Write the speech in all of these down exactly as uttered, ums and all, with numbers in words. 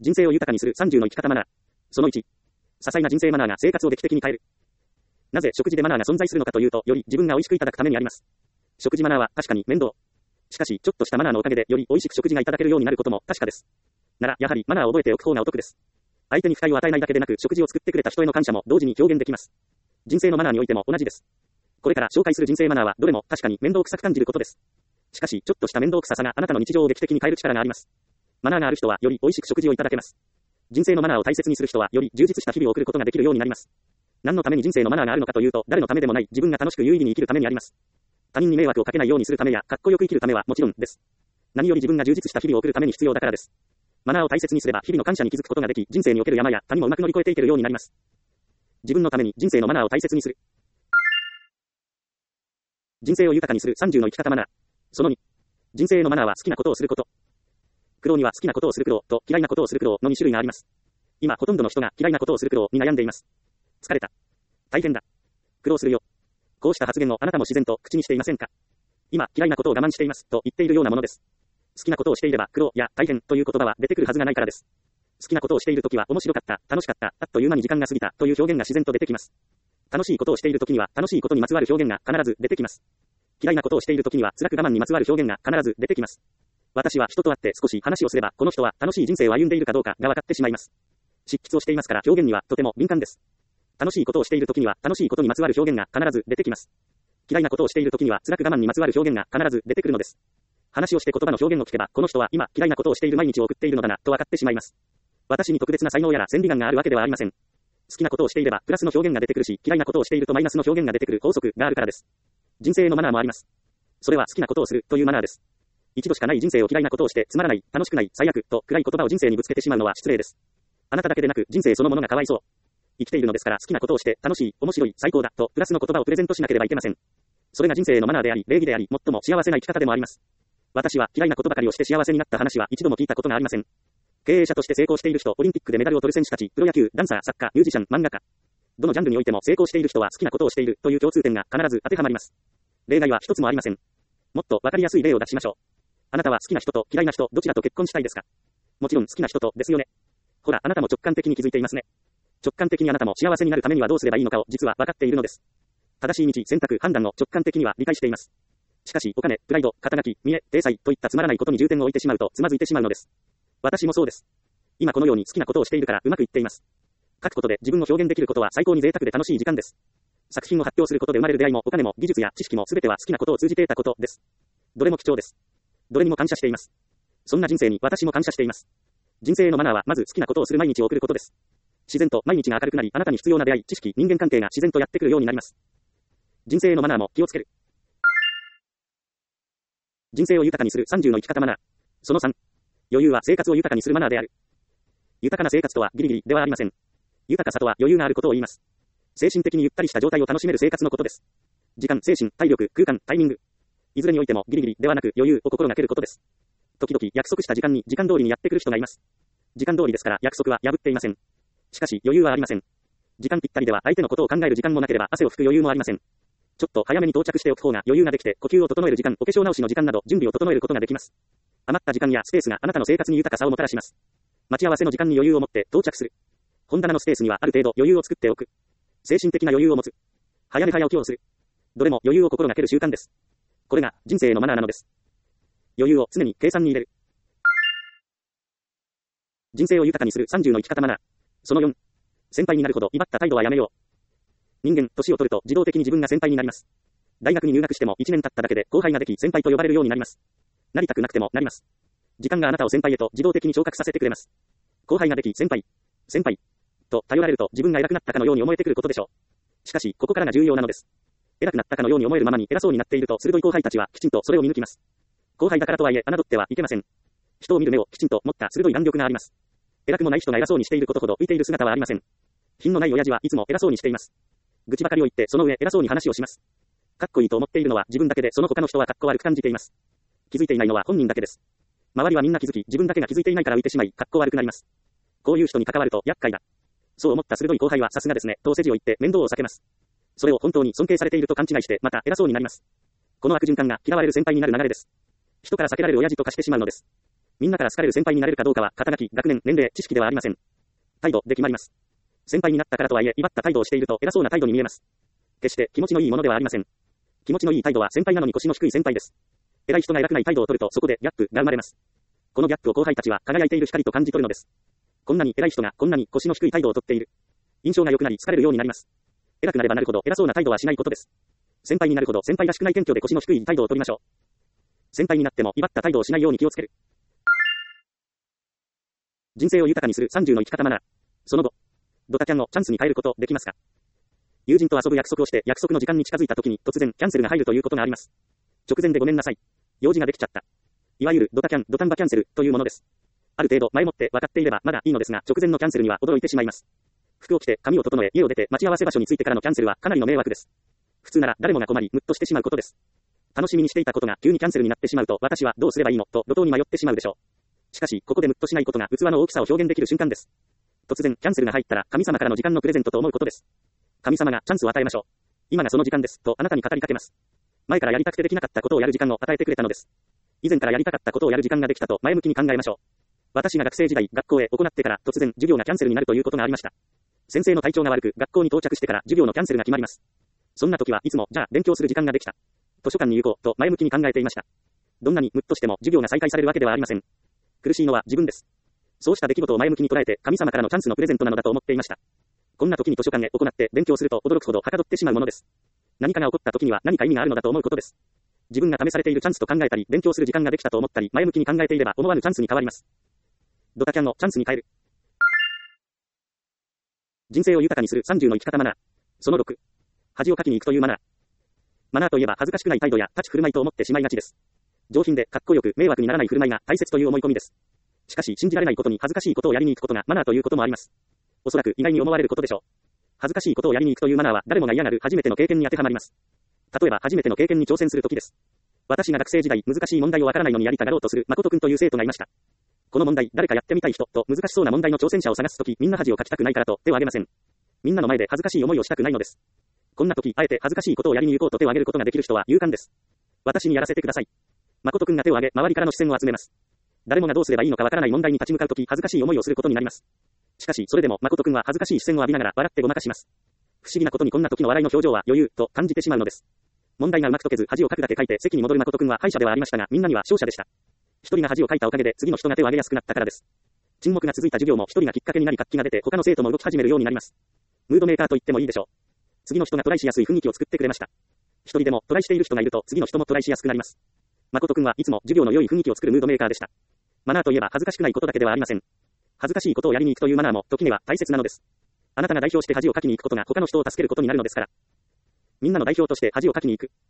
人生を豊かにするさんじゅうの生き方マナー。そのいち。些細な人生マナーが生活を劇的に変える。なぜ食事でマナーが存在するのかというと、より自分が美味しくいただくためにあります。食事マナーは確かに面倒。しかし、ちょっとしたマナーのおかげでより美味しく食事がいただけるようになることも確かです。なら、やはりマナーを覚えておく方がお得です。相手に不快を与えないだけでなく、食事を作ってくれた人への感謝も同時に表現できます。人生のマナーにおいても同じです。これから紹介する人生マナーはどれも確かに面倒くさく感じることです。しかし、ちょっとした面倒くささがあなたの日常を劇的に変える力があります。マナーがある人はより美味しく食事をいただけます。人生のマナーを大切にする人はより充実した日々を送ることができるようになります。何のために人生のマナーがあるのかというと、誰のためでもない自分が楽しく有意義に生きるためにあります。他人に迷惑をかけないようにするためや、かっこよく生きるためはもちろんです。何より自分が充実した日々を送るために必要だからです。マナーを大切にすれば日々の感謝に気づくことができ、人生における山や谷もうまく乗り越えていけるようになります。自分のために人生のマナーを大切にする。人生を豊かにするさんじゅうの生き方マナー。そのに。人生のマナーは好きなことをすること。苦労には好きなことをする苦労と嫌いなことをする苦労のに種類があります。今ほとんどの人が嫌いなことをする苦労に悩んでいます。疲れた。大変だ。苦労するよ。こうした発言をあなたも自然と口にしていませんか？今嫌いなことを我慢していますと言っているようなものです。好きなことをしていれば苦労や大変という言葉は出てくるはずがないからです。好きなことをしているときは面白かった、楽しかった、あっという間に時間が過ぎたという表現が自然と出てきます。楽しいことをしているときには楽しいことにまつわる表現が必ず出てきます。嫌いなことをしているときには辛く我慢にまつわる表現が必ず出てきます。私は人と会って少し話をすれば、この人は楽しい人生を歩んでいるかどうかが分かってしまいます。執筆をしていますから表現にはとても敏感です。楽しいことをしているときには楽しいことにまつわる表現が必ず出てきます。嫌いなことをしているときには辛く我慢にまつわる表現が必ず出てくるのです。話をして言葉の表現を聞けば、この人は今嫌いなことをしている毎日を送っているのだなと分かってしまいます。私に特別な才能やら千里眼があるわけではありません。好きなことをしていればプラスの表現が出てくるし、嫌いなことをしているとマイナスの表現が出てくる法則があるからです。人生のマナーもあります。それは好きなことをするというマナーです。一度しかない人生を嫌いなことをしてつまらない、楽しくない、最悪と暗い言葉を人生にぶつけてしまうのは失礼です。あなただけでなく人生そのものがかわいそう。生きているのですから好きなことをして楽しい、面白い、最高だとプラスの言葉をプレゼントしなければいけません。それが人生のマナーであり、礼儀であり、最も幸せな生き方でもあります。私は嫌いなことばかりをして幸せになった話は一度も聞いたことがありません。経営者として成功している人、オリンピックでメダルを取る選手たち、プロ野球、ダンサー、作家、ミュージシャン、漫画家。どのジャンルにおいても成功している人は好きなことをしているという共通点が必ず当てはまります。例外は一つもありません。もっとわかりやすい例を出しましょう。あなたは好きな人と嫌いな人、どちらと結婚したいですか？もちろん好きな人とですよね。ほら、あなたも直感的に気づいていますね。直感的にあなたも幸せになるためにはどうすればいいのかを実は分かっているのです。正しい道、選択、判断を直感的には理解しています。しかし、お金、プライド、肩書き、見栄、体裁といったつまらないことに重点を置いてしまうとつまずいてしまうのです。私もそうです。今このように好きなことをしているからうまくいっています。書くことで自分を表現できることは最高に贅沢で楽しい時間です。作品を発表することで生まれる出会いもお金も技術や知識も全ては好きなことを通じて得たことです。どれも貴重です。どれにも感謝しています。そんな人生に私も感謝しています。人生のマナーはまず好きなことをする毎日を送ることです。自然と毎日が明るくなり、あなたに必要な出会い、知識、人間関係が自然とやってくるようになります。人生のマナーも気をつける。人生を豊かにするさんじゅうの生き方マナー。そのさん。余裕は生活を豊かにするマナーである。豊かな生活とはギリギリではありません。豊かさとは余裕があることを言います。精神的にゆったりした状態を楽しめる生活のことです。時間、精神、体力、空間、タイミング。いずれにおいてもギリギリではなく余裕を心がけることです。時々約束した時間に時間通りにやってくる人がいます。時間通りですから約束は破っていません。しかし余裕はありません。時間ぴったりでは相手のことを考える時間もなければ汗を拭く余裕もありません。ちょっと早めに到着しておく方が余裕ができて呼吸を整える時間、お化粧直しの時間など準備を整えることができます。余った時間やスペースがあなたの生活に豊かさをもたらします。待ち合わせの時間に余裕を持って到着する。本棚のスペースにはある程度余裕を作っておく。精神的な余裕を持つ。早寝早起きをする。どれも余裕を心がける習慣です。これが人生のマナーなのです。余裕を常に計算に入れる。人生を豊かにするさんじゅうの生き方マナー。そのよん。先輩になるほど威張った態度はやめよう。人間、年を取ると自動的に自分が先輩になります。大学に入学してもいちねん経っただけで後輩ができ先輩と呼ばれるようになります。なりたくなくてもなります。時間があなたを先輩へと自動的に昇格させてくれます。後輩ができ先輩、先輩と頼られると自分が偉くなったかのように思えてくることでしょう。しかし、ここからが重要なのです。偉くなったかのように思えるままに偉そうになっていると鋭い後輩たちはきちんとそれを見抜きます。後輩だからとはいえ侮ってはいけません。人を見る目をきちんと持った鋭い眼力があります。偉くもない人が偉そうにしていることほど浮いている姿はありません。品のない親父はいつも偉そうにしています。愚痴ばかりを言ってその上偉そうに話をします。かっこいいと思っているのは自分だけでその他の人はかっこ悪く感じています。気づいていないのは本人だけです。周りはみんな気づき自分だけが気づいていないから浮いてしまいかっこ悪くなります。こういう人に関わると厄介だ。そう思った鋭い後輩はさすがですねと世辞を言って面倒を避けます。それを本当に尊敬されていると勘違いしてまた偉そうになります。この悪循環が嫌われる先輩になる流れです。人から避けられる親父と化してしまうのです。 みんなから好かれる先輩になれるかどうかは、肩書き、学年、年齢、知識ではありません。態度で決まります。先輩になったからとはいえ、威張った態度をしていると偉そうな態度に見えます。決して気持ちのいいものではありません。気持ちのいい態度は先輩なのに腰の低い先輩です。偉い人が偉くない態度を取るとそこでギャップが生まれます。このギャップを後輩たちは輝いている光と感じ取るのです。こんなに偉い人がこんなに腰の低い態度を取っている。印象が良くなり好かれるようになります。偉くなればなるほど偉そうな態度はしないことです。先輩になるほど先輩らしくない謙虚で腰の低い態度を取りましょう。先輩になっても威張った態度をしないように気をつける。人生を豊かにするさんじゅうの生き方マナー。その後、ドタキャンをチャンスに変えることできますか？友人と遊ぶ約束をして約束の時間に近づいた時に突然キャンセルが入るということがあります。直前でごめんなさい。用事ができちゃった。いわゆるドタキャン、ドタンバキャンセルというものです。ある程度前もって分かっていればまだいいのですが、直前のキャンセルには驚いてしまいます。服を着て髪を整え家を出て待ち合わせ場所に着いてからのキャンセルはかなりの迷惑です。普通なら誰もが困りムッとしてしまうことです。楽しみにしていたことが急にキャンセルになってしまうと私はどうすればいいのと路頭に迷ってしまうでしょう。しかしここでムッとしないことが器の大きさを表現できる瞬間です。突然キャンセルが入ったら神様からの時間のプレゼントと思うことです。神様がチャンスを与えましょう。今がその時間ですとあなたに語りかけます。前からやりたくてできなかったことをやる時間を与えてくれたのです。以前からやりたかったことをやる時間ができたと前向きに考えましょう。私が学生時代学校へ行ってから突然授業がキャンセルになるということがありました。先生の体調が悪く学校に到着してから授業のキャンセルが決まります。そんな時はいつもじゃあ勉強する時間ができた。図書館に行こうと前向きに考えていました。どんなにムッとしても授業が再開されるわけではありません。苦しいのは自分です。そうした出来事を前向きに捉えて神様からのチャンスのプレゼントなのだと思っていました。こんな時に図書館へ行って勉強すると驚くほどはかどってしまうものです。何かが起こった時には何か意味があるのだと思うことです。自分が試されているチャンスと考えたり、勉強する時間ができたと思ったり、前向きに考えていれば思わぬチャンスに変わります。ドタキャンをチャンスに変える。人生を豊かにするさんじゅうの生き方マナー。そのろく。恥をかきに行くというマナー。マナーといえば恥ずかしくない態度や立ち振る舞いと思ってしまいがちです。上品でかっこよく迷惑にならない振る舞いが大切という思い込みです。しかし信じられないことに恥ずかしいことをやりに行くことがマナーということもあります。おそらく意外に思われることでしょう。恥ずかしいことをやりに行くというマナーは誰もが嫌がる初めての経験に当てはまります。例えば初めての経験に挑戦するときです。私が学生時代難しい問題をわからないのにやりたがろうとする誠くんという生徒がいました。この問題誰かやってみたい人と難しそうな問題の挑戦者を探すときみんな恥をかきたくないからと手を挙げません。みんなの前で恥ずかしい思いをしたくないのです。こんな時あえて恥ずかしいことをやりに行こうと手を挙げることができる人は勇敢です。私にやらせてください。誠くんが手を挙げ周りからの視線を集めます。誰もがどうすればいいのかわからない問題に立ち向かうとき恥ずかしい思いをすることになります。しかしそれでも誠くんは恥ずかしい視線を浴びながら笑ってごまかします。不思議なことにこんな時の笑いの表情は余裕と感じてしまうのです。問題がうまく解けず恥をかくだけ書いて席に戻る誠くんは敗者ではありましたがみんなには勝者でした。一人が恥をかいたおかげで次の人が手を挙げやすくなったからです。沈黙が続いた授業も一人がきっかけになり活気が出て他の生徒も動き始めるようになります。ムードメーカーと言ってもいいでしょう。次の人がトライしやすい雰囲気を作ってくれました。一人でもトライしている人がいると次の人もトライしやすくなります。誠くんはいつも授業の良い雰囲気を作るムードメーカーでした。マナーといえば恥ずかしくないことだけではありません。恥ずかしいことをやりに行くというマナーも時には大切なのです。あなたが代表して恥をかきに行くことが他の人を助けることになるのですから。みんなの代表として恥をかきに行く。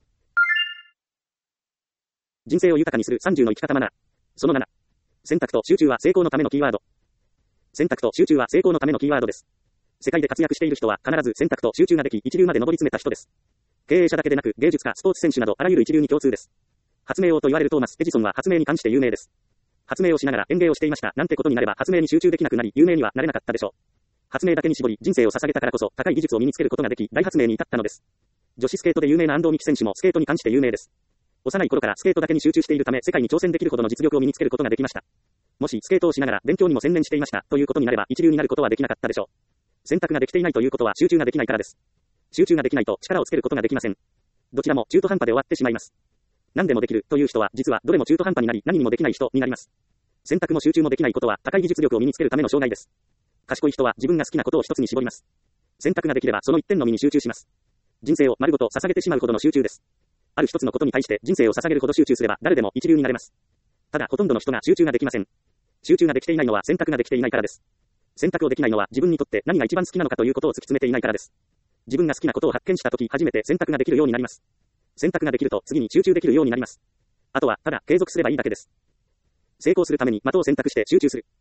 人生を豊かにするさんじゅうの生き方マナー。そのなな。選択と集中は成功のためのキーワード。選択と集中は成功のためのキーワードです。世界で活躍している人は必ず選択と集中ができ一流まで上り詰めた人です。経営者だけでなく芸術家、スポーツ選手などあらゆる一流に共通です。発明王と言われるトーマス・エジソンは発明に関して有名です。発明をしながら園芸をしていましたなんてことになれば発明に集中できなくなり有名にはなれなかったでしょう。発明だけに絞り人生を捧げたからこそ高い技術を身につけることができ大発明に至ったのです。女子スケートで有名な安藤美希選手もスケートに関して有名です。幼い頃からスケートだけに集中しているため世界に挑戦できるほどの実力を身につけることができました。もしスケートをしながら勉強にも専念していましたということになれば一流になることはできなかったでしょう。選択ができていないということは集中ができないからです。集中ができないと力をつけることができません。どちらも中途半端で終わってしまいます。何でもできるという人は実はどれも中途半端になり何にもできない人になります。選択も集中もできないことは高い技術力を身につけるための障害です。賢い人は自分が好きなことを一つに絞ります。選択ができればその一点のみに集中します。人生を丸ごと捧げてしまうほどの集中です。ある一つのことに対して人生を捧げるほど集中すれば誰でも一流になれます。ただほとんどの人が集中ができません。集中ができていないのは選択ができていないからです。選択をできないのは自分にとって何が一番好きなのかということを突き詰めていないからです。自分が好きなことを発見したとき初めて選択ができるようになります。選択ができると次に集中できるようになります。あとはただ継続すればいいだけです。成功するために的を選択して集中する。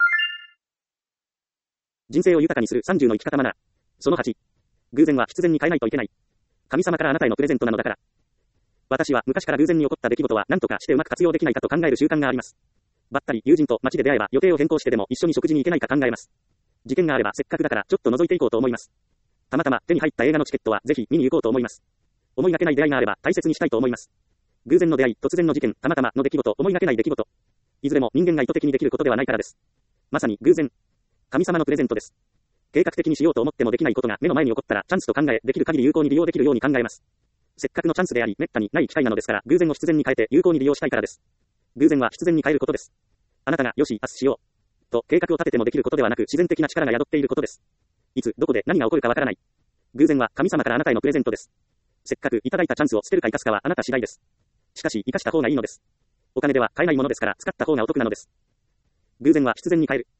人生を豊かにするさんじゅうの生き方マナー。そのはち。偶然は必然に変えないといけない。神様からあなたへのプレゼントなのだから。私は昔から偶然に起こった出来事は何とかしてうまく活用できないかと考える習慣があります。ばったり友人と街で出会えば予定を変更してでも一緒に食事に行けないか考えます。時間があればせっかくだからちょっと覗いていこうと思います。たまたま手に入った映画のチケットはぜひ見に行こうと思います。思いがけない出会いがあれば大切にしたいと思います。偶然の出会い、突然の事件、たまたまの出来事、思いがけない出来事。 いずれも人間が意図的にできることではないからです。まさに偶然。神様のプレゼントです。計画的にしようと思ってもできないことが目の前に起こったらチャンスと考え、できる限り有効に利用できるように考えます。せっかくのチャンスであり、滅多にない機会なのですから、偶然を必然に変えて有効に利用したいからです。偶然は必然に変えることです。あなたがよし、明日しよう。と計画を立ててもできることではなく、自然的な力が宿っていることです。いつ、どこで何が起こるかわからない。偶然は神様からあなたへのプレゼントです。せっかくいただいたチャンスを捨てるか生かすかはあなた次第です。しかし、生かした方がいいのです。お金では買えないものですから、使った方がお得なのです。偶然は必然に変える。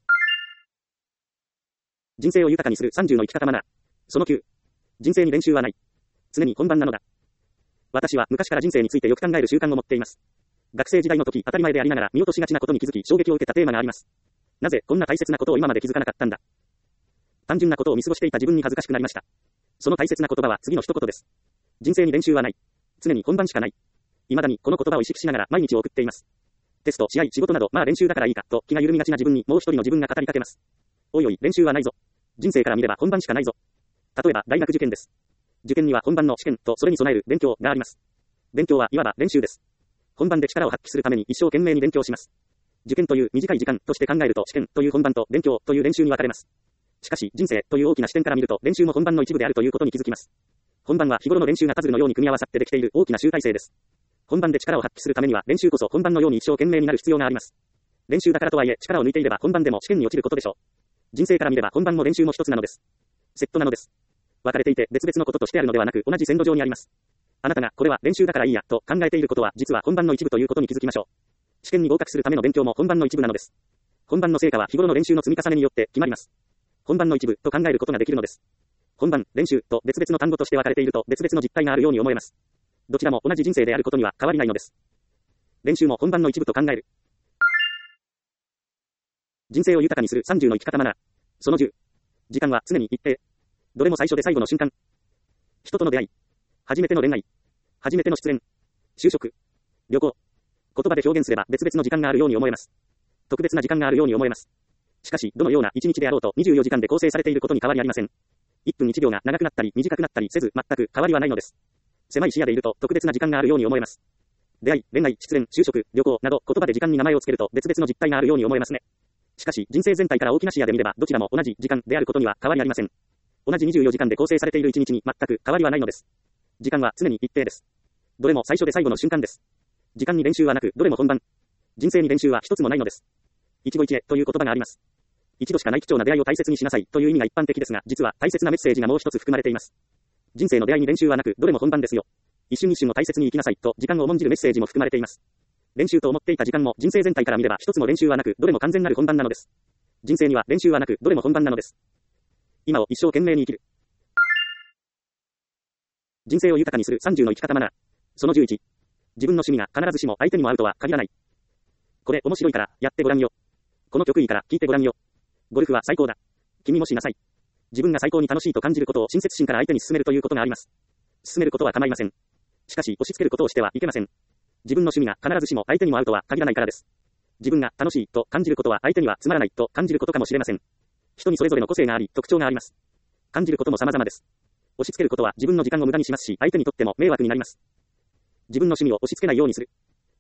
人生を豊かにするさんじゅうの生き方マナー。そのきゅう。人生に練習はない。常に本番なのだ。私は昔から人生についてよく考える習慣を持っています。学生時代の時、当たり前でありながら見落としがちなことに気づき、衝撃を受けたテーマがあります。なぜ、こんな大切なことを今まで気づかなかったんだ。単純なことを見過ごしていた自分に恥ずかしくなりました。その大切な言葉は次の一言です。人生に練習はない。常に本番しかない。未だにこの言葉を意識しながら毎日を送っています。テスト、試合、仕事など、まあ練習だからいいか、と気が緩みがちな自分にもう一人の自分が語りかけます。おいおい、練習はないぞ。人生から見れば本番しかないぞ。例えば、大学受験です。受験には本番の試験とそれに備える勉強があります。勉強はいわば練習です。本番で力を発揮するために一生懸命に勉強します。受験という短い時間として考えると試験という本番と勉強という練習に分かれます。しかし人生という大きな視点から見ると練習も本番の一部であるということに気づきます。本番は日頃の練習がパズルのように組み合わさってできている大きな集大成です。本番で力を発揮するためには練習こそ本番のように一生懸命になる必要があります。練習だからとはいえ力を抜いていれば本番でも試験に落ちることでしょう。人生から見れば本番も練習も一つなのです。セットなのです。分かれていて別々のこととしてあるのではなく同じ線路上にあります。あなたがこれは練習だからいいやと考えていることは実は本番の一部ということに気づきましょう。試験に合格するための勉強も本番の一部なのです。本番の成果は日頃の練習の積み重ねによって決まります。本番の一部と考えることができるのです。本番、練習と別々の単語として分かれていると別々の実態があるように思えます。どちらも同じ人生であることには変わりないのです。練習も本番の一部と考える。人生を豊かにするさんじゅうの生き方マナー。そのじゅう。時間は常に一定。どれも最初で最後の瞬間。人との出会い。初めての恋愛。初めての失恋。就職。旅行。言葉で表現すれば別々の時間があるように思えます。特別な時間があるように思えます。しかし、どのような一日であろうとにじゅうよじかんで構成されていることに変わりありません。いっぷんいちびょうが長くなったり短くなったりせず全く変わりはないのです。狭い視野でいると特別な時間があるように思えます。出会い、恋愛、失恋、就職、旅行など言葉で時間に名前をつけると別々の実態があるように思えますね。しかし人生全体から大きな視野で見ればどちらも同じ時間であることには変わりありません。同じにじゅうよじかんで構成されているいちにちに全く変わりはないのです。時間は常に一定です。どれも最初で最後の瞬間です。時間に練習はなくどれも本番。人生に練習は一つもないのです。一期一会という言葉があります。一度しかない貴重な出会いを大切にしなさいという意味が一般的ですが、実は大切なメッセージがもう一つ含まれています。人生の出会いに練習はなくどれも本番ですよ。一瞬一瞬を大切に生きなさいと時間を重んじるメッセージも含まれています。練習と思っていた時間も人生全体から見れば一つも練習はなくどれも完全なる本番なのです。人生には練習はなくどれも本番なのです。今を一生懸命に生きる。人生を豊かにするさんじゅうの生き方マナー。そのじゅういち。自分の趣味が必ずしも相手にも合うとは限らない。これ面白いからやってごらんよ。この曲いいから聴いてごらんよ。ゴルフは最高だ。君もしなさい。自分が最高に楽しいと感じることを親切心から相手に勧めるということがあります。勧めることは構いません。しかし押し付けることをしてはいけません。自分の趣味が必ずしも相手にも合うとは限らないからです。自分が楽しいと感じることは相手にはつまらないと感じることかもしれません。人にそれぞれの個性があり特徴があります。感じることも様々です。押し付けることは自分の時間を無駄にしますし、相手にとっても迷惑になります。自分の趣味を押し付けないようにする。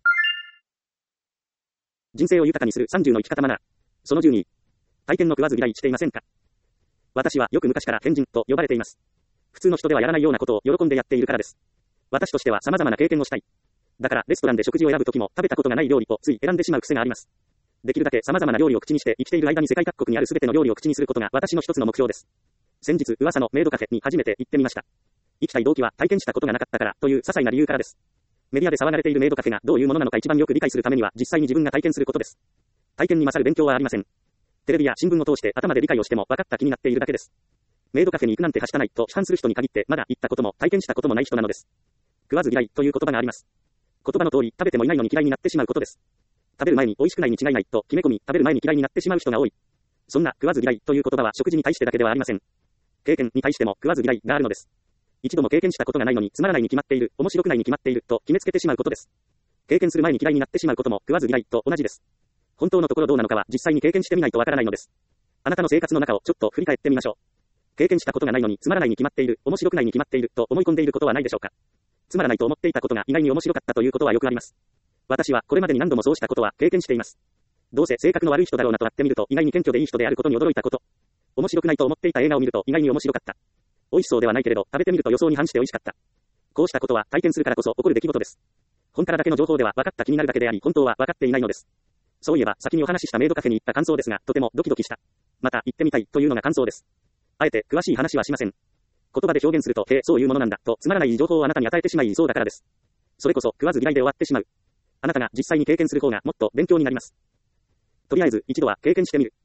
人生を豊かにするさんじゅうの生き方マナー。そのじゅうに。体験の食わず嫌いしていませんか？私はよく昔から変人と呼ばれています。普通の人ではやらないようなことを喜んでやっているからです。私としては様々な経験をしたい。だからレストランで食事を選ぶときも食べたことがない料理をつい選んでしまう癖があります。できるだけ様々な料理を口にして生きている間に世界各国にある全ての料理を口にすることが私の一つの目標です。先日噂のメイドカフェに初めて行ってみました。行きたい動機は体験したことがなかったからという些細な理由からです。メディアで騒がれているメイドカフェがどういうものなのか一番よく理解するためには実際に自分が体験することです。体験に勝る勉強はありません。テレビや新聞を通して頭で理解をしても分かった気になっているだけです。メイドカフェに行くなんてはしたないと批判する人に限ってまだ行ったことも体験したこともない人なのです。食わず嫌いという言葉があります。言葉の通り食べてもいないのに嫌いになってしまうことです。食べる前に美味しくないに違いないと決め込み食べる前に嫌いになってしまう人が多い。そんな食わず嫌いという言葉は食事に対してだけではありません。経験に対しても食わず嫌いがあるのです。一度も経験したことがないのにつまらないに決まっている、面白くないに決まっていると決めつけてしまうことです。経験する前に嫌いになってしまうことも食わず嫌いと同じです。本当のところどうなのかは実際に経験してみないとわからないのです。あなたの生活の中をちょっと振り返ってみましょう。経験したことがないのにつまらないに決まっている、面白くないに決まっていると思い込んでいることはないでしょうか。つまらないと思っていたことが意外に面白かったということはよくあります。 私はこれまでに何度もそうしたことは経験しています。どうせ性格の悪い人だろうなとなってみると意外に謙虚でいい人であることに驚いたこと。面白くないと思っていた映画を見ると意外に面白かった。美味しそうではないけれど食べてみると予想に反して美味しかった。こうしたことは体験するからこそ起こる出来事です。本からだけの情報では分かった気になるだけであり本当は分かっていないのです。そういえば先にお話ししたメイドカフェに行った感想ですがとてもドキドキした。また行ってみたいというのが感想です。あえて詳しい話はしません。言葉で表現すると、へえ、そういうものなんだとつまらない情報をあなたに与えてしまいそうだからです。それこそ食わず嫌いで終わってしまう。あなたが実際に経験する方がもっと勉強になります。とりあえず一度は経験してみる。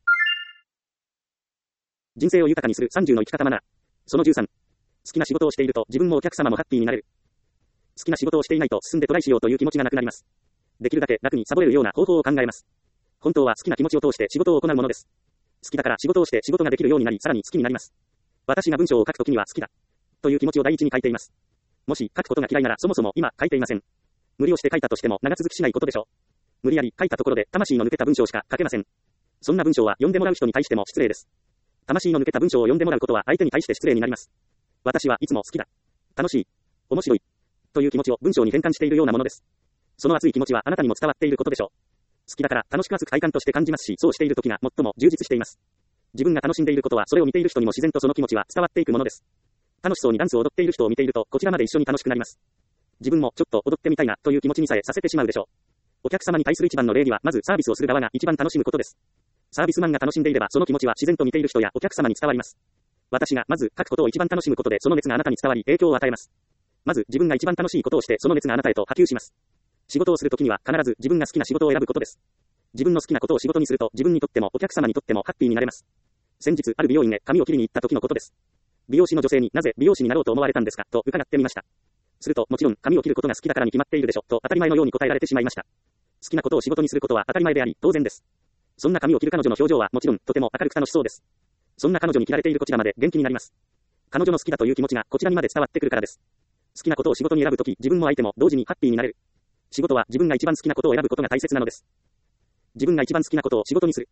人生を豊かにするさんじゅうの生き方マナー。そのじゅうさん。好きな仕事をしていると自分もお客様もハッピーになれる。好きな仕事をしていないと進んでトライしようという気持ちがなくなります。できるだけ楽にサボれるような方法を考えます。本当は好きな気持ちを通して仕事を行うものです。好きだから仕事をして仕事ができるようになりさらに好きになります。私が文章を書くときには好きだという気持ちを第一に書いています。もし書くことが嫌いならそもそも今書いていません。無理をして書いたとしても長続きしないことでしょう。無理やり書いたところで魂の抜けた文章しか書けません。そんな文章は読んでもらう人に対しても失礼です。魂の抜けた文章を読んでもらうことは相手に対して失礼になります。私はいつも好きだ、楽しい、面白いという気持ちを文章に変換しているようなものです。その熱い気持ちはあなたにも伝わっていることでしょう。好きだから楽しく熱く快感として感じますし、そうしている時が最も充実しています。自分が楽しんでいることはそれを見ている人にも自然とその気持ちは伝わっていくものです。楽しそうにダンスを踊っている人を見ているとこちらまで一緒に楽しくなります。自分もちょっと踊ってみたいなという気持ちにさえさせてしまうでしょう。お客様に対する一番の礼儀はまずサービスをする側が一番楽しむことです。サービスマンが楽しんでいればその気持ちは自然と見ている人やお客様に伝わります。私がまず書くことを一番楽しむことでその熱があなたに伝わり影響を与えます。まず自分が一番楽しいことをしてその熱があなたへと波及します。仕事をするときには必ず自分が好きな仕事を選ぶことです。自分の好きなことを仕事にすると自分にとってもお客様にとってもハッピーになれます。先日ある美容院へ髪を切りに行った時のことです。美容師の女性になぜ美容師になろうと思われたんですかと伺ってみました。するともちろん髪を切ることが好きだからに決まっているでしょと当たり前のように答えられてしまいました。好きなことを仕事にすることは当たり前であり当然です。そんな髪を切る彼女の表情はもちろんとても明るく楽しそうです。そんな彼女に切られているこちらまで元気になります。彼女の好きだという気持ちがこちらにまで伝わってくるからです。好きなことを仕事に選ぶとき自分も相手も同時にハッピーになれる。仕事は自分が一番好きなことを選ぶことが大切なのです。自分が一番好きなことを仕事にする。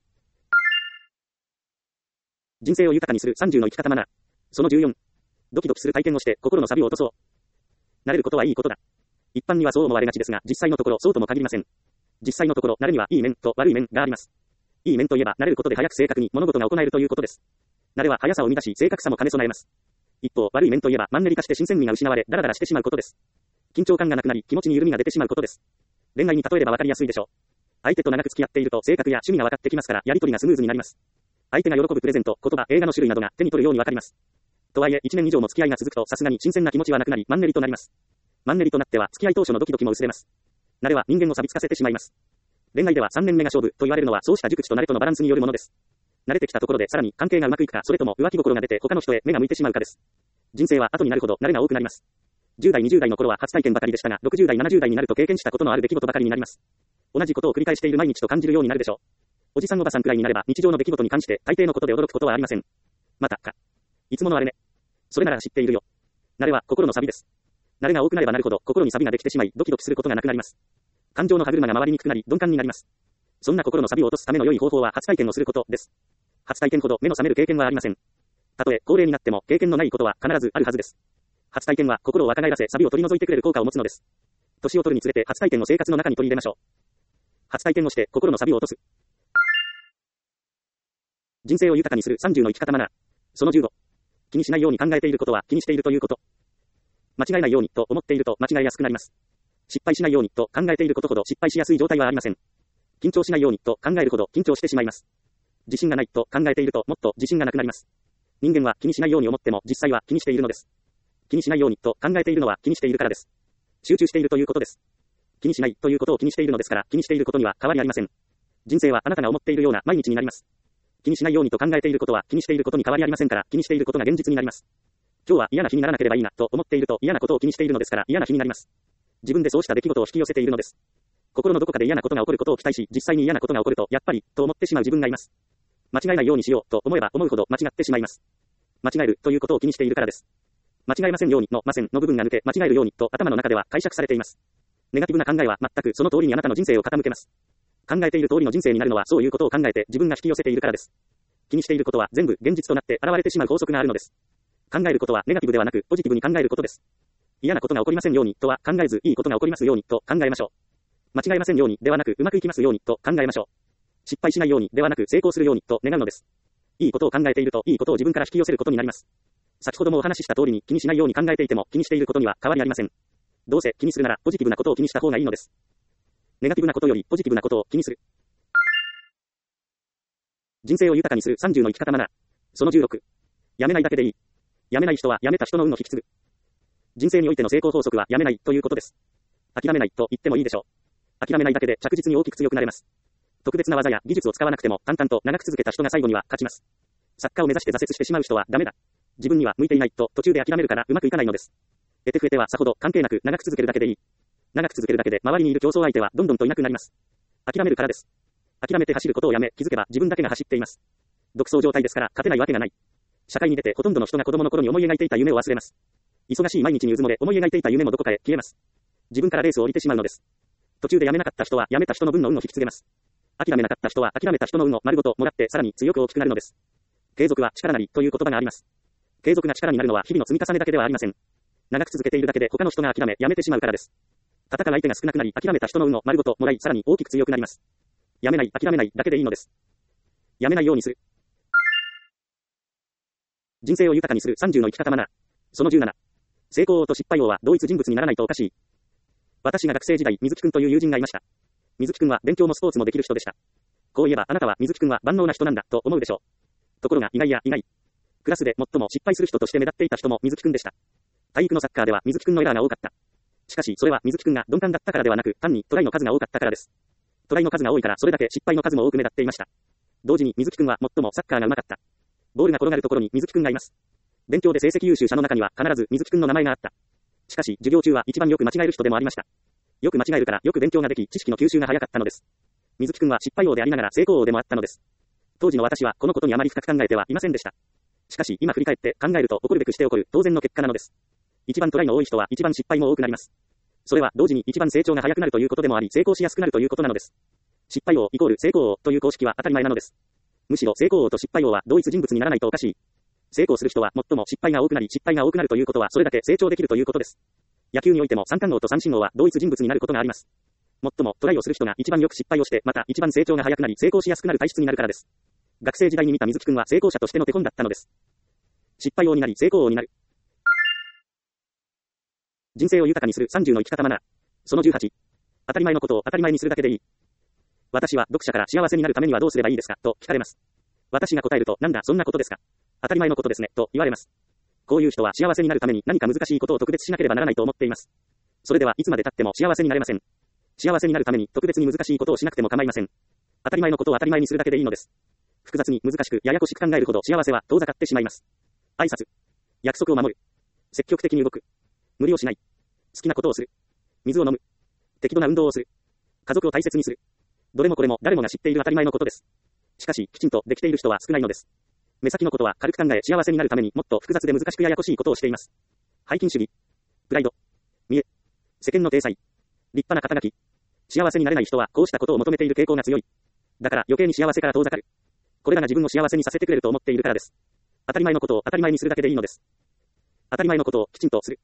人生を豊かにするさんじゅうの生き方マナー。そのじゅうよん。ドキドキする体験をして心の錆を落とそう。慣れることはいいことだ。一般にはそう思われがちですが実際のところそうとも限りません。実際のところ慣れにはいい面と悪い面があります。いい面といえば慣れることで早く正確に物事が行えるということです。慣れは速さを生み出し正確さも兼ね備えます。一方悪い面といえばマンネリ化して新鮮味が失われダラダラしてしまうことです。緊張感がなくなり気持ちに緩みが出てしまうことです。恋愛に例えればわかりやすいでしょう。相手と長く付き合っていると性格や趣味が分かってきますからやり取りがスムーズになります。相手が喜ぶプレゼント、言葉、映画の種類などが手に取るようにわかります。とはいえいちねん以上も付き合いが続くとさすがに新鮮な気持ちはなくなりマンネリとなります。マンネリとなっては付き合い当初のドキドキも薄れます。慣れは人間を錆びつかせてしまいます。恋愛ではさんねんめが勝負と言われるのはそうした熟知と慣れとのバランスによるものです。慣れてきたところでさらに関係がうまくいくかそれとも浮気心が出て他の人へ目が向いてしまうかです。人生は後になるほど慣れが多くなります。じゅう代にじゅう代の頃は初体験ばかりでしたがろくじゅう代ななじゅう代になると経験したことのある出来事ばかりになります。同じことを繰り返している毎日と感じるようになるでしょう。おじさんおばさんくらいになれば日常の出来事に関して大抵のことで驚くことはありません。またか。いつものあれね。それなら知っているよ。慣れは心の錆です。慣れが多くなればなるほど心に錆ができてしまいドキドキすることがなくなります。感情の歯車が回りにくくなり鈍感になります。そんな心の錆を落とすための良い方法は初体験をすることです。初体験ほど目の覚める経験はありません。たとえ高齢になっても経験のないことは必ずあるはずです。初体験は心を若返らせ錆を取り除いてくれる効果を持つのです。年を取るにつれて初体験を生活の中に取り入れましょう。初体験をして心の錆を落とす。人生を豊かにするさんじゅうの生き方マナー。そのじゅうご。気にしないように考えていることは気にしているということ。間違えないようにと思っていると間違えやすくなります。失敗しないようにと考えていることほど失敗しやすい状態はありません。緊張しないようにと考えるほど緊張してしまいます。自信がないと考えているともっと自信がなくなります。人間は気にしないように思っても実際は気にしているのです。気にしないようにと考えているのは気にしているからです。集中しているということです。気にしないということを気にしているのですから気にしていることには変わりありません。人生はあなたが思っているような毎日になります。気にしないようにと考えていることは気にしていることに変わりありませんから気にしていることが現実になります。今日は嫌な日にならなければいいなと思っていると嫌なことを気にしているのですから嫌な日になります。自分でそうした出来事を引き寄せているのです。心のどこかで嫌なことが起こることを期待し実際に嫌なことが起こるとやっぱりと思ってしまう自分がいます。間違えないようにしようと思えば思うほど間違ってしまいます。間違えるということを気にしているからです。間違えませんようにのませんの部分が抜け間違えるようにと頭の中では解釈されています。ネガティブな考えは全くその通りにあなたの人生を傾けます。考えている通りの人生になるのはそういうことを考えて自分が引き寄せているからです。気にしていることは全部現実となって現れてしまう法則があるのです。考えることはネガティブではなくポジティブに考えることです。嫌なことが起こりませんようにとは考えずいいことが起こりますようにと考えましょう。 間違えませんようにではなくうまくいきますようにと考えましょう。失敗しないようにではなく成功するようにと願うのです。いいことを考えているといいことを自分から引き寄せることになります。先ほどもお話しした通りに気にしないように考えていても気にしていることには変わりありません。どうせ気にするならポジティブなことを気にした方がいいのです。ネガティブなことよりポジティブなことを気にする。人生を豊かにするさんじゅうの生き方マナー。そのじゅうろく。やめないだけでいい。やめない人はやめた人の運を引き継ぐ。人生においての成功法則はやめないということです。諦めないと言ってもいいでしょう。諦めないだけで着実に大きく強くなれます。特別な技や技術を使わなくても淡々と長く続けた人が最後には勝ちます。作家を目指して挫折してしまう人はダメだ。自分には向いていないと途中で諦めるからうまくいかないのです。得手不得手はさほど関係なく長く続けるだけでいい。長く続けるだけで周りにいる競争相手はどんどんといなくなります。諦めるからです。諦めて走ることをやめ気づけば自分だけが走っています。独走状態ですから勝てないわけがない。社会に出てほとんどの人が子供の頃に思い描いていた夢を忘れます。忙しい毎日にうずもれ思い描いていた夢もどこかへ消えます。自分からレースを降りてしまうのです。途中でやめなかった人はやめた人の分の運を引き継げます。諦めなかった人は諦めた人の運を丸ごともらってさらに強く大きくなるのです。継続は力なりという言葉があります。継続が力になるのは日々の積み重ねだけではありません。長く続けているだけで他の人が諦めやめてしまうからです。戦う相手が少なくなり諦めた人の運を丸ごともらいさらに大きく強くなります。やめない諦めないだけでいいのです。やめないようにする。人生を豊かにするさんじゅうの生き方マナー。そのじゅうなな。成功王と失敗王は同一人物にならないとおかしい。私が学生時代、水木くんという友人がいました。水木くんは勉強もスポーツもできる人でした。こう言えばあなたは水木くんは万能な人なんだと思うでしょう。ところが意外や意外。クラスで最も失敗する人として目立っていた人も水木くんでした。体育のサッカーでは水木くんのエラーが多かった。しかしそれは水木くんが鈍感だったからではなく単にトライの数が多かったからです。トライの数が多いからそれだけ失敗の数も多く目立っていました。同時に水木くんは最もサッカーが上手かった。ボールが転がるところに水木くんがいます。勉強で成績優秀者の中には必ず水木くんの名前があった。しかし授業中は一番よく間違える人でもありました。よく間違えるからよく勉強ができ知識の吸収が早かったのです。水木くんは失敗王でありながら成功王でもあったのです。当時の私はこのことにあまり深く考えてはいませんでした。しかし今振り返って考えると起こるべくして起こる当然の結果なのです。一番トライの多い人は一番失敗も多くなります。それは同時に一番成長が早くなるということでもあり成功しやすくなるということなのです。失敗王イコール成功王という公式は当たり前なのです。むしろ成功王と失敗王は同一人物にならないとおかしい。成功する人は最も失敗が多くなり失敗が多くなるということはそれだけ成長できるということです。野球においても三冠王と三振王は同一人物になることがあります。最もトライをする人が一番よく失敗をしてまた一番成長が早くなり成功しやすくなる体質になるからです。学生時代に見た水木くんは成功者としての手本だったのです。失敗王になり成功王になる。人生を豊かにするさんじゅうの生き方マナー。そのじゅうはち。当たり前のことを当たり前にするだけでいい。私は読者から幸せになるためにはどうすればいいですかと聞かれます。私が答えるとなんだそんなことですか。当たり前のことですねと言われます。こういう人は幸せになるために何か難しいことを特別しなければならないと思っています。それではいつまで経っても幸せになれません。幸せになるために特別に難しいことをしなくても構いません。当たり前のことを当たり前にするだけでいいのです。複雑に難しくややこしく考えるほど幸せは遠ざかってしまいます。挨拶。約束を守る。積極的に動く。無理をしない。好きなことをする。水を飲む。適度な運動をする。家族を大切にする。どれもこれも誰もが知っている当たり前のことです。しかし、きちんとできている人は少ないのです。目先のことは軽く考え幸せになるためにもっと複雑で難しくややこしいことをしています。背筋主義。プライド。見栄。世間の体裁。立派な肩書き。幸せになれない人はこうしたことを求めている傾向が強い。だから余計に幸せから遠ざかる。これらが自分を幸せにさせてくれると思っているからです。当たり前のことを当たり前にするだけでいいのです。当たり前のことをきちんとする。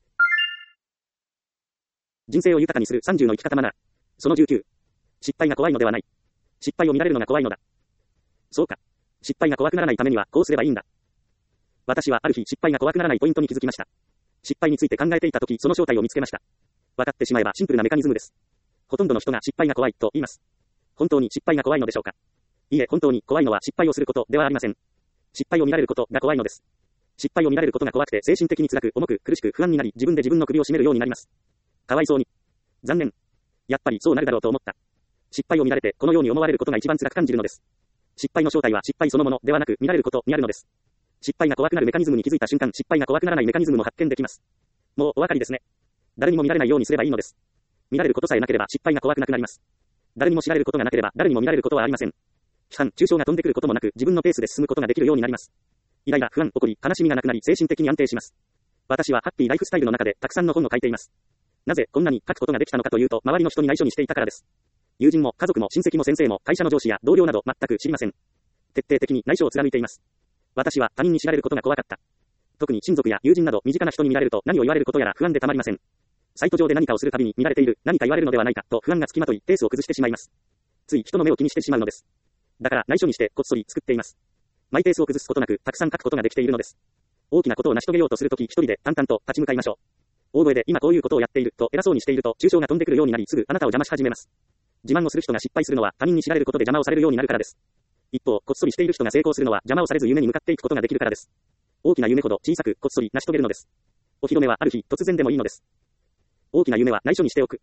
人生を豊かにするさんじゅうの生き方マナー。そのじゅうきゅう。失敗が怖いのではない。失敗を見られるのが怖いのだ。そうか。失敗が怖くならないためにはこうすればいいんだ。私はある日失敗が怖くならないポイントに気づきました。失敗について考えていたときその正体を見つけました。分かってしまえばシンプルなメカニズムです。ほとんどの人が失敗が怖いと言います。本当に失敗が怖いのでしょうか。いいえ、本当に怖いのは失敗をすることではありません。失敗を見られることが怖いのです。失敗を見られることが怖くて精神的に辛く重く苦しく不安になり自分で自分の首を絞めるようになります。かわいそうに。残念。やっぱりそうなるだろうと思った。失敗を見られてこのように思われることが一番辛く感じるのです。失敗の正体は失敗そのものではなく見られることにあるのです。失敗が怖くなるメカニズムに気づいた瞬間、失敗が怖くならないメカニズムも発見できます。もうお分かりですね。誰にも見られないようにすればいいのです。見られることさえなければ失敗が怖くなくなります。誰にも知られることがなければ誰にも見られることはありません。批判、中傷が飛んでくることもなく自分のペースで進むことができるようになります。イライラ、不安、怒り、悲しみがなくなり精神的に安定します。私はハッピーライフスタイルの中でたくさんの本を書いています。なぜこんなに書くことができたのかというと周りの人に内緒にしていたからです。友人も家族も親戚も先生も会社の上司や同僚など全く知りません。徹底的に内緒を貫いています。私は他人に知られることが怖かった。特に親族や友人など身近な人に見られると何を言われることやら不安でたまりません。 サイト上で何かをするたびに見られている、何か言われるのではないかと不安がつきまとい、ペースを崩してしまいます。つい人の目を気にしてしまうのです。だから内緒にしてこっそり作っています。マイペースを崩すことなくたくさん書くことができているのです。大きなことを成し遂げようとするとき一人で淡々と立ち向かいましょう。大声で今こういうことをやっていると偉そうにしていると抽象が飛んでくるようになりすぐあなたを邪魔し始めます。自慢をする人が失敗するのは他人に知られることで邪魔をされるようになるからです。一方、こっそりしている人が成功するのは邪魔をされず夢に向かっていくことができるからです。大きな夢ほど小さくこっそり成し遂げるのです。お披露目はある日突然でもいいのです。大きな夢は内緒にしておく。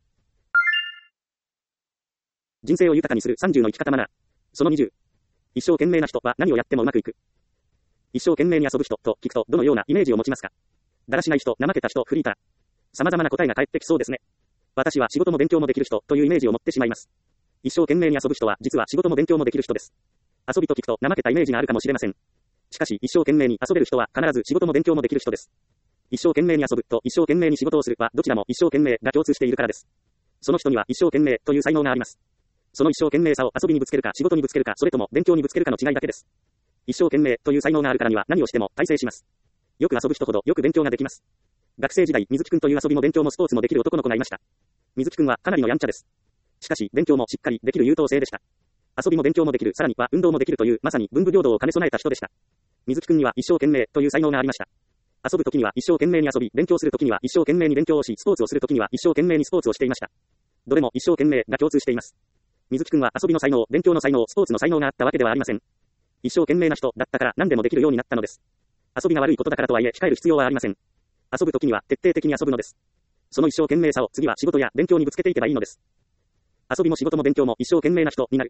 人生を豊かにするさんじゅうの生き方マナー。そのにじゅう。一生懸命な人は何をやってもうまくいく。一生懸命に遊ぶ人と聞くとどのようなイメージを持ちますか？だらしない人、怠けた人、フリーター。様々な答えが返ってきそうですね。私は仕事も勉強もできる人というイメージを持ってしまいます。一生懸命に遊ぶ人は実は仕事も勉強もできる人です。遊びと聞くと怠けたイメージがあるかもしれません。しかし一生懸命に遊べる人は必ず仕事も勉強もできる人です。一生懸命に遊ぶと一生懸命に仕事をするはどちらも一生懸命が共通しているからです。その人には一生懸命という才能があります。その一生懸命さを遊びにぶつけるか仕事にぶつけるかそれとも勉強にぶつけるかの違いだけです。一生懸命という才能があるからには何をしても大成します。よく遊ぶ人ほどよく勉強ができます。学生時代、水木くんという遊びも勉強もスポーツもできる男の子がいました。水木くんはかなりのやんちゃです。しかし勉強もしっかりできる優等生でした。遊びも勉強もできる、さらには運動もできるというまさに文武両道を兼ね備えた人でした。水木くんには一生懸命という才能がありました。遊ぶときには一生懸命に遊び、勉強するときには一生懸命に勉強をし、スポーツをするときには一生懸命にスポーツをしていました。どれも一生懸命が共通しています。水木くんは遊びの才能、勉強の才能、スポーツの才能があったわけではありません。一生懸命な人だったから何でもできるようになったのです。遊びが悪いことだからとはいえ控える必要はありません。遊ぶときには徹底的に遊ぶのです。その一生懸命さを次は仕事や勉強にぶつけていけばいいのです。遊びも仕事も勉強も一生懸命な人になる。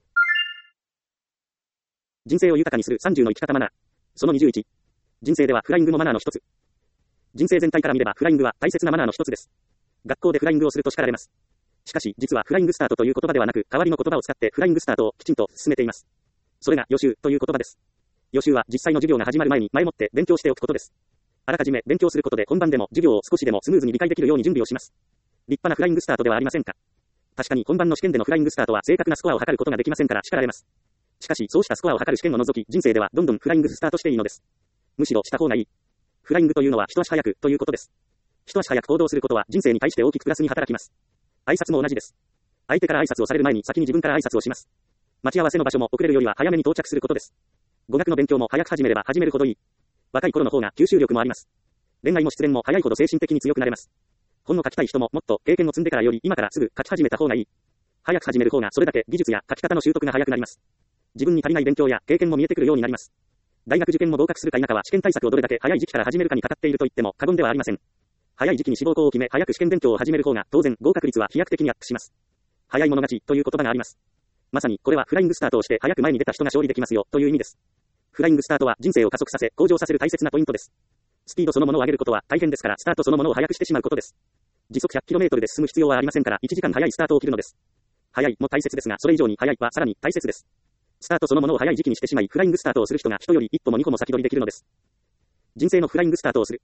人生を豊かにするさんじゅうの生き方マナー。そのにじゅういち。人生ではフライングもマナーの一つ。人生全体から見ればフライングは大切なマナーの一つです。学校でフライングをすると叱られます。しかし実はフライングスタートという言葉ではなく代わりの言葉を使ってフライングスタートをきちんと進めています。それが予習という言葉です。予習は実際の授業が始まる前に前もって勉強しておくことです。あらかじめ勉強することで本番でも授業を少しでもスムーズに理解できるように準備をします。立派なフライングスタートではありませんか。確かに本番の試験でのフライングスタートは正確なスコアを測ることができませんから叱られます。しかしそうしたスコアを測る試験を除き人生ではどんどんフライングスタートしていいのです。むしろした方がいい。フライングというのは一足早くということです。一足早く行動することは人生に対して大きくプラスに働きます。挨拶も同じです。相手から挨拶をされる前に先に自分から挨拶をします。待ち合わせの場所も遅れるよりは早めに到着することです。語学の勉強も早く始めれば始めるほどいい。若い頃の方が吸収力もあります。恋愛も失恋も早いほど精神的に強くなれます。本を書きたい人ももっと経験を積んでからより今からすぐ書き始めた方がいい。早く始める方がそれだけ技術や書き方の習得が早くなります。自分に足りない勉強や経験も見えてくるようになります。大学受験も合格するか否かは試験対策をどれだけ早い時期から始めるかにかかっていると言っても過言ではありません。早い時期に志望校を決め早く試験勉強を始める方が当然合格率は飛躍的にアップします。早い者勝ちという言葉があります。まさにこれはフライングスタートをして早く前に出た人が勝利できますよという意味です。フライングスタートは人生を加速させ向上させる大切なポイントです。スピードそのものを上げることは大変ですからスタートそのものを早くしてしまうことです。時速 ひゃくキロメートル で進む必要はありませんからいちじかん早いスタートを切るのです。早いも大切ですがそれ以上に早いはさらに大切です。スタートそのものを早い時期にしてしまいフライングスタートをする人が人より一歩も二歩も先取りできるのです。人生のフライングスタートをする。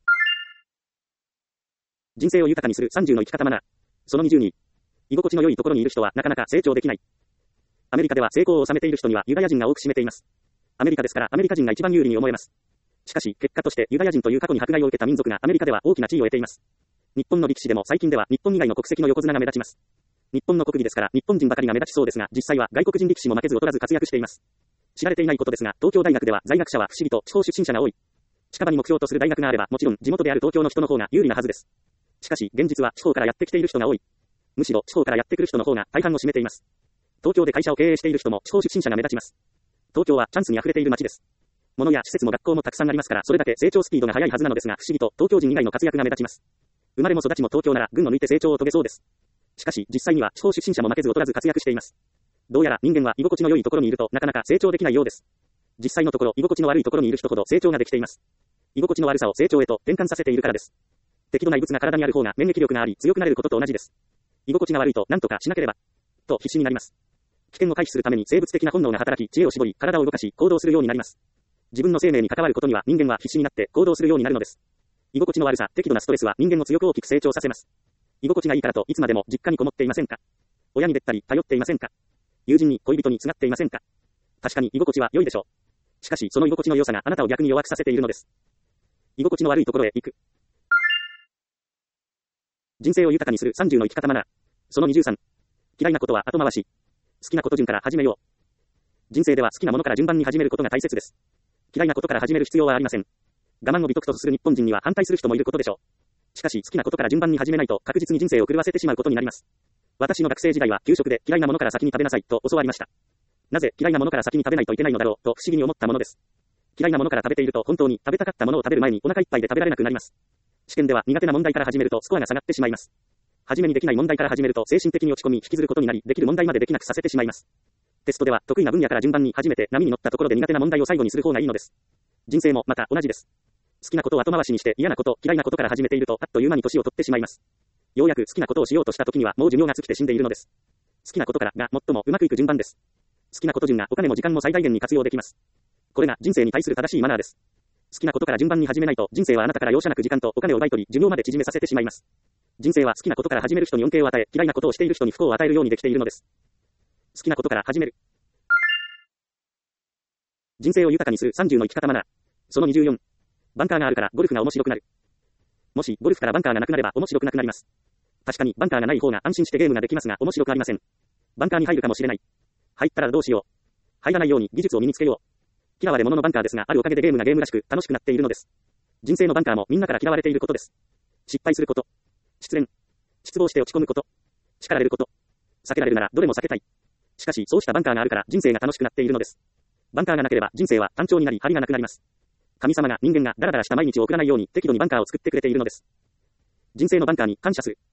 人生を豊かにするさんじゅうの生き方マナー。そのにじゅうに。居心地の良いところにいる人はなかなか成長できない。アメリカでは成功を収めている人にはユダヤ人が多く占めています。アメリカですからアメリカ人が一番有利に思えます。しかし結果としてユダヤ人という過去に迫害を受けた民族がアメリカでは大きな地位を得ています。日本の歴史でも最近では日本以外の国籍の横綱が目立ちます。日本の国技ですから日本人ばかりが目立ちそうですが実際は外国人力士も負けず劣らず活躍しています。知られていないことですが東京大学では在学者は不思議と地方出身者が多い。近場に目標とする大学があればもちろん地元である東京の人の方が有利なはずです。しかし現実は地方からやってきている人が多い。むしろ地方からやってくる人の方が大半を占めています。東京で会社を経営している人も地方出身者が目立ちます。東京はチャンスに溢れている街です。物や施設も学校もたくさんありますからそれだけ成長スピードが速いはずなのですが不思議と東京人以外の活躍が目立ちます。生まれも育ちも東京なら群を抜いて成長を遂げそうです。しかし実際には地方出身者も負けず劣らず活躍しています。どうやら人間は居心地の良いところにいるとなかなか成長できないようです。実際のところ居心地の悪いところにいる人ほど成長ができています。居心地の悪さを成長へと転換させているからです。適度な異物が体にある方が免疫力があり強くなれることと同じです。居心地が悪いと何とかしなければと必死になります。危険を回避するために生物的な本能が働き知恵を絞り体を動かし行動するようになります。自分の生命に関わることには人間は必死になって行動するようになるのです。居心地の悪さ、適度なストレスは人間を強く大きく成長させます。居心地がいいからといつまでも実家にこもっていませんか？親にべったり頼っていませんか？友人に恋人にすがっていませんか？確かに居心地は良いでしょう。しかしその居心地の良さがあなたを逆に弱くさせているのです。居心地の悪いところへ行く。 人生を豊かにするさんじゅうの生き方マナー。そのにじゅうさん。嫌いなことは後回し。好きなこと順から始めよう。人生では好きなものから順番に始めることが大切です。嫌いなことから始める必要はありません。我慢を美徳とする日本人には反対する人もいることでしょう。しかし好きなことから順番に始めないと確実に人生を狂わせてしまうことになります。私の学生時代は給食で嫌いなものから先に食べなさいと教わりました。なぜ嫌いなものから先に食べないといけないのだろうと不思議に思ったものです。嫌いなものから食べていると本当に食べたかったものを食べる前にお腹いっぱいで食べられなくなります。試験では苦手な問題から始めるとスコアが下がってしまいます。初めにできない問題から始めると精神的に落ち込み引きずることになり、できる問題までできなくさせてしまいます。テストでは得意な分野から順番に始めて波に乗ったところで苦手な問題を最後にする方がいいのです。人生もまた同じです。好きなことを後回しにして嫌なこと、嫌いなことから始めているとあっという間に年を取ってしまいます。ようやく好きなことをしようとした時にはもう寿命が尽きて死んでいるのです。好きなことからが最もうまくいく順番です。好きなこと順がお金も時間も最大限に活用できます。これが人生に対する正しいマナーです。好きなことから順番に始めないと人生はあなたから容赦なく時間とお金を奪い取り寿命まで縮めさせてしまいます。人生は好きなことから始める人に恩恵を与え、嫌いなことをしている人に不幸を与えるようにできているのです。好きなことから始める。人生を豊かにするさんじゅうの生き方マナー。そのにじゅうよん。バンカーがあるからゴルフが面白くなる。もしゴルフからバンカーがなくなれば面白くなくなります。確かにバンカーがない方が安心してゲームができますが面白くありません。バンカーに入るかもしれない。入ったらどうしよう。入らないように技術を身につけよう。嫌われ者のバンカーですがあるおかげでゲームがゲームらしく楽しくなっているのです。人生のバンカーもみんなから嫌われていることです。失敗すること。失恋。失望して落ち込むこと。叱られること。避けられるならどれも避けたい。しかしそうしたバンカーがあるから人生が楽しくなっているのです。バンカーがなければ人生は単調になり張りがなくなります。神様が人間がダラダラした毎日を送らないように適度にバンカーを作ってくれているのです。人生のバンカーに感謝する。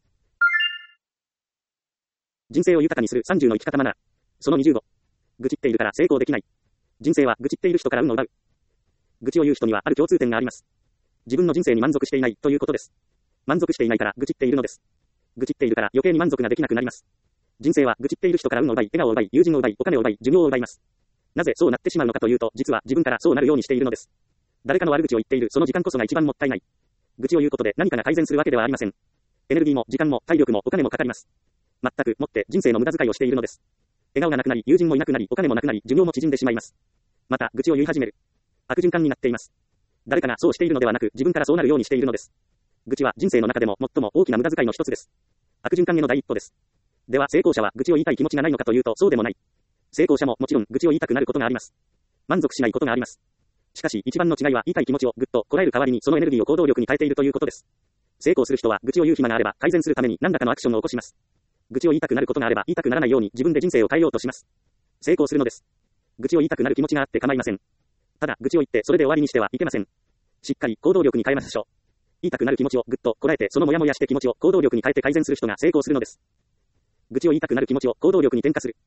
人生を豊かにするさんじゅうの生き方マナー。そのにじゅうご。愚痴っているから成功できない。人生は愚痴っている人から運を奪う。愚痴を言う人にはある共通点があります。自分の人生に満足していないということです。満足していないから愚痴っているのです。愚痴っているから余計に満足ができなくなります。人生は愚痴っている人から運を奪い、笑顔を奪い、友人を奪い、お金を奪い、寿命を奪います。なぜそうなってしまうのかというと、実は自分からそうなるようにしているのです。誰かの悪口を言っているその時間こそが一番もったいない。愚痴を言うことで何かが改善するわけではありません。エネルギーも時間も体力もお金もかかります。全くもって人生の無駄遣いをしているのです。笑顔がなくなり、友人もいなくなり、お金もなくなり、寿命も縮んでしまいます。また愚痴を言い始める。悪循環になっています。誰かがそうしているのではなく、自分からそうなるようにしているのです。愚痴は人生の中でも最も大きな無駄遣いの一つです。悪循環への第一歩です。では成功者は愚痴を言いたい気持ちがないのかというとそうでもない。成功者ももちろん愚痴を言いたくなることがあります。満足しないことがあります。しかし一番の違いは言いたい気持ちをぐっとこらえる代わりにそのエネルギーを行動力に変えているということです。成功する人は愚痴を言う暇があれば改善するために何らかのアクションを起こします。愚痴を言いたくなることがあれば言いたくならないように自分で人生を変えようとします。成功するのです。愚痴を言いたくなる気持ちがあって構いません。ただ愚痴を言ってそれで終わりにしてはいけません。しっかり行動力に変えましょう。言いたくなる気持ちをぐっとこらえてそのモヤモヤして気持ちを行動力に変えて改善する人が成功するのです。愚痴を言いたくなる気持ちを行動力に転化する。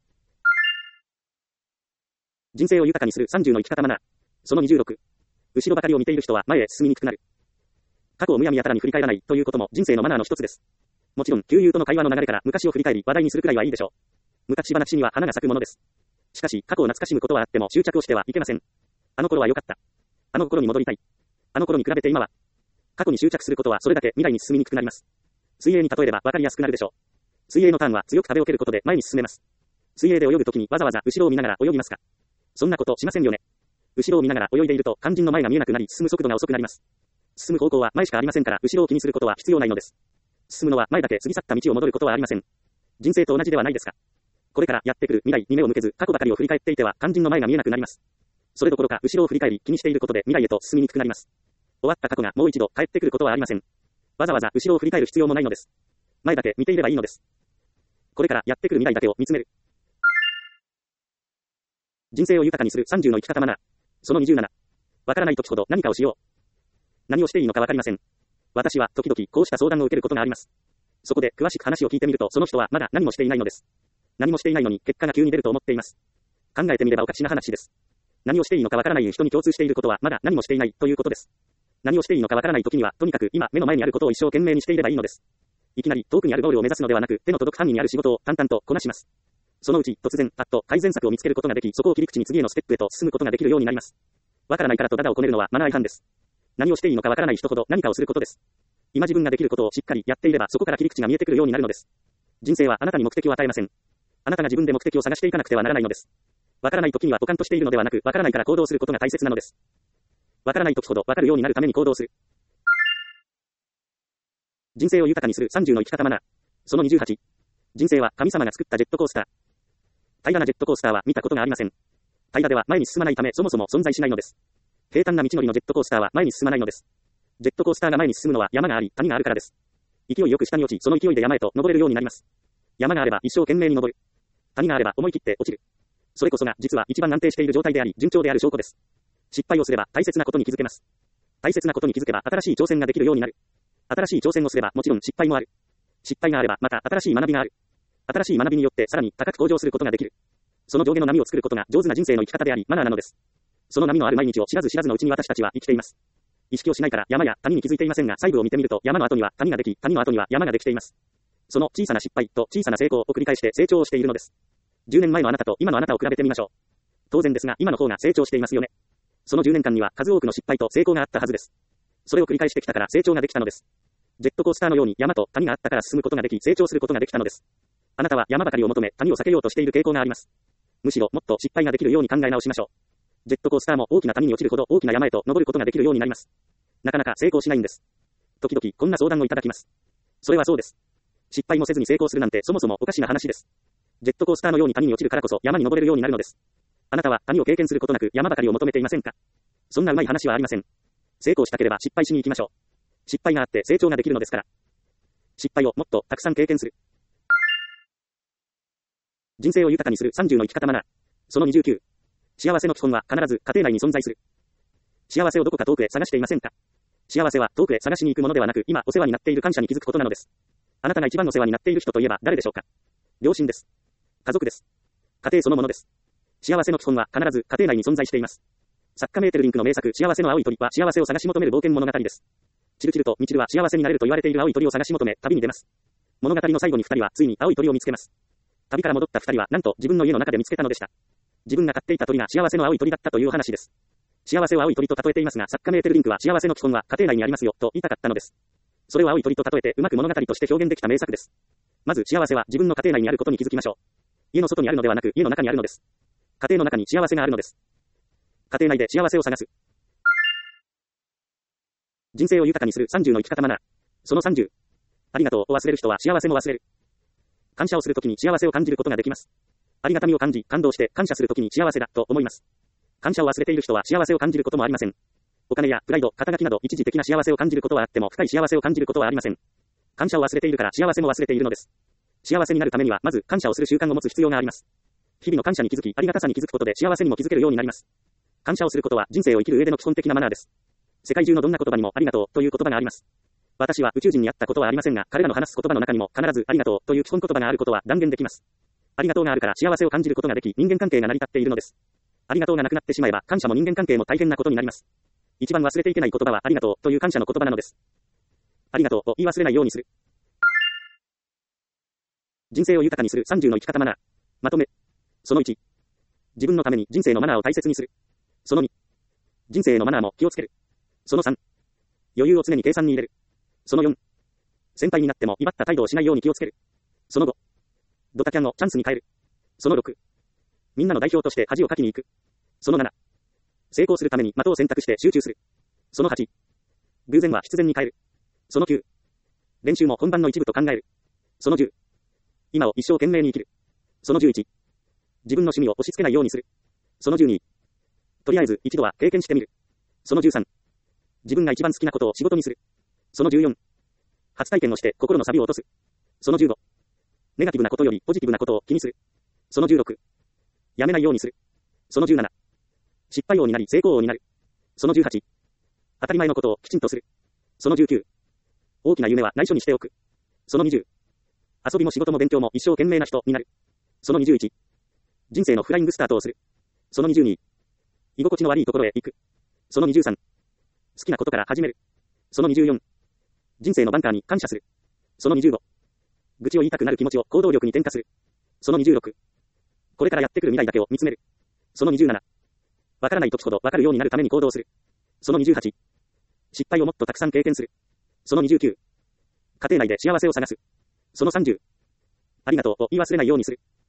人生を豊かにするさんじゅうの生き方マナー。そのにじゅうろく。後ろばかりを見ている人は前へ進みにくくなる。過去をむやみやたらに振り返らないということも人生のマナーの一つです。もちろん旧友との会話の流れから昔を振り返り話題にするくらいはいいでしょう。昔話には花が咲くものです。しかし過去を懐かしむことはあっても執着をしてはいけません。あの頃は良かった。あの頃に戻りたい。あの頃に比べて今は。過去に執着することはそれだけ未来に進みにくくなります。水泳に例えれば分かりやすくなるでしょう。水泳のターンは強く壁を蹴ることで前に進めます。水泳で泳ぐときにわざわざ後ろを見ながら泳ぎますか？そんなことしませんよね。後ろを見ながら泳いでいると肝心の前が見えなくなり進む速度が遅くなります。進む方向は前しかありませんから後ろを気にすることは必要ないのです。進むのは前だけ過ぎ去った道を戻ることはありません。人生と同じではないですか。これからやってくる未来に目を向けず過去ばかりを振り返っていては肝心の前が見えなくなります。それどころか後ろを振り返り気にしていることで未来へと進みにくくなります。終わった過去がもう一度帰ってくることはありません。わざわざ後ろを振り返る必要もないのです。前だけ見ていればいいのです。これからやってくる未来だけを見つめる。人生を豊かにするさんじゅうの生き方マナー。そのにじゅうなな。わからない時ほど何かをしよう。何をしていいのかわかりません。私は時々こうした相談を受けることがあります。そこで詳しく話を聞いてみるとその人はまだ何もしていないのです。何もしていないのに結果が急に出ると思っています。考えてみればおかしな話です。何をしていいのかわからない人に共通していることはまだ何もしていないということです。何をしていいのかわからない時にはとにかく今目の前にあることを一生懸命にしていればいいのです。いきなり遠くにあるゴールを目指すのではなく手の届く範囲にある仕事を淡々とこなします。そのうち突然パッと改善策を見つけることができそこを切り口に次へのステップへと進むことができるようになります。わからないからとダダをこねるのはマナー違反です。何をしていいのかわからない人ほど何かをすることです。今自分ができることをしっかりやっていればそこから切り口が見えてくるようになるのです。人生はあなたに目的を与えません。あなたが自分で目的を探していかなくてはならないのです。わからない時にはポカンとしているのではなくわからないから行動することが大切なのです。わからない時ほどわかるようになるために行動する。 人生を豊かにするさんじゅうの生き方マナー。そのにじゅうはち。人生は神様が作ったジェットコースター。平らなジェットコースターは見たことがありません。平らでは前に進まないためそもそも存在しないのです。平坦な道のりのジェットコースターは前に進まないのです。ジェットコースターが前に進むのは山があり、谷があるからです。勢いよく下に落ち、その勢いで山へと登れるようになります。山があれば一生懸命に登る。谷があれば思い切って落ちる。それこそが実は一番安定している状態であり、順調である証拠です。失敗をすれば大切なことに気づけます。大切なことに気づけば新しい挑戦ができるようになる。新しい挑戦をすればもちろん失敗もある。失敗があればまた新しい学びがある。新しい学びによってさらに高く向上することができる。その上下の波を作ることが上手な人生の生き方であり、マナーなのです。その波のある毎日を知らず知らずのうちに私たちは生きています。意識をしないから山や谷に気づいていませんが、細部を見てみると山の後には谷ができ、谷の後には山ができています。その小さな失敗と小さな成功を繰り返して成長をしているのです。じゅうねんまえのあなたと今のあなたを比べてみましょう。当然ですが、今の方が成長していますよね。そのじゅうねんかんには数多くの失敗と成功があったはずです。それを繰り返してきたから成長ができたのです。ジェットコースターのように山と谷があったから進むことができ、成長することができたのです。あなたは山ばかりを求め、谷を避けようとしている傾向があります。むしろもっと失敗ができるように考え直しましょう。ジェットコースターも大きな谷に落ちるほど大きな山へと登ることができるようになります。なかなか成功しないんです。時々こんな相談をいただきます。それはそうです。失敗もせずに成功するなんてそもそもおかしな話です。ジェットコースターのように谷に落ちるからこそ山に登れるようになるのです。あなたは谷を経験することなく山ばかりを求めていませんか？そんなうまい話はありません。成功したければ失敗しに行きましょう。失敗があって成長ができるのですから。失敗をもっとたくさん経験する。人生を豊かにするさんじゅうの生き方マナー。そのにじゅうきゅう。幸せの基本は必ず家庭内に存在する。幸せをどこか遠くへ探していませんか？幸せは遠くへ探しに行くものではなく、今お世話になっている感謝に気づくことなのです。あなたが一番お世話になっている人といえば誰でしょうか？両親です。家族です。家庭そのものです。幸せの基本は必ず家庭内に存在しています。作家メーテルリンクの名作幸せの青い鳥は幸せを探し求める冒険物語です。チルチルとミチルは幸せになれると言われている青い鳥を探し求め旅に出ます。物語の最後に二人はついに青い鳥を見つけます。旅から戻った二人はなんと自分の家の中で見つけたのでした。自分が飼っていた鳥が幸せの青い鳥だったという話です。幸せを青い鳥と例えていますが、作家メーテルリンクは幸せの基本は家庭内にありますよと言いたかったのです。それを青い鳥と例えてうまく物語として表現できた名作です。まず幸せは自分の家庭内にあることに気づきましょう。家の外にあるのではなく家の中にあるのです。家庭の中に幸せがあるのです。家庭内で幸せを探す。人生を豊かにするさんじゅうの生き方マナー。そのさんじゅう。ありがとうを忘れる人は幸せも忘れる。感謝をするときに幸せを感じることができます。ありがたみを感じ、感動して感謝するときに幸せだと思います。感謝を忘れている人は幸せを感じることもありません。お金やプライド、肩書きなど一時的な幸せを感じることはあっても深い幸せを感じることはありません。感謝を忘れているから幸せも忘れているのです。幸せになるためにはまず感謝をする習慣を持つ必要があります。日々の感謝に気づき、ありがたさに気づくことで幸せにも気づけるようになります。感謝をすることは人生を生きる上での基本的なマナーです。世界中のどんな言葉にもありがとうという言葉があります。私は宇宙人に会ったことはありませんが、彼らの話す言葉の中にも必ずありがとうという基本言葉があることは断言できます。ありがとうがあるから幸せを感じることができ、人間関係が成り立っているのです。ありがとうがなくなってしまえば感謝も人間関係も大変なことになります。一番忘れていけない言葉はありがとうという感謝の言葉なのです。ありがとうを言い忘れないようにする。人生を豊かにするさんじゅうの生き方マナー。まとめ。そのいち。自分のために人生のマナーを大切にする。そのに。人生へのマナーも気をつける。そのさん。余裕を常に計算に入れる。そのよん。先輩になっても威張った態度をしないように気をつける。そのご。ドタキャンをチャンスに変える。そのろく。みんなの代表として恥をかきに行く。そのなな。成功するために的を選択して集中する。そのはち。偶然は必然に変える。そのきゅう。練習も本番の一部と考える。そのじゅう。今を一生懸命に生きる。そのじゅういち。自分の趣味を押し付けないようにする。そのじゅうに。とりあえず一度は経験してみる。そのじゅうさん。自分が一番好きなことを仕事にする。そのじゅうよん。初体験をして心の錆を落とす。そのじゅうご。ネガティブなことよりポジティブなことを気にする。そのじゅうろく。やめないようにする。そのじゅうなな。失敗王になり成功王になる。そのじゅうはち。当たり前のことをきちんとする。そのじゅうきゅう。大きな夢は内緒にしておく。そのにじゅう。遊びも仕事も勉強も一生懸命な人になる。そのにじゅういち。人生のフライングスタートをする。そのにじゅうに。居心地の悪いところへ行く。そのにじゅうさん。好きなことから始める。そのにじゅうよん。人生のバンカーに感謝する。そのにじゅうご。愚痴を言いたくなる気持ちを行動力に転化する。そのにじゅうろく。これからやってくる未来だけを見つめる。そのにじゅうなな。わからない時ほどわかるようになるために行動する。そのにじゅうはち。失敗をもっとたくさん経験する。そのにじゅうきゅう。家庭内で幸せを探す。そのさんじゅう。ありがとうを言い忘れないようにする。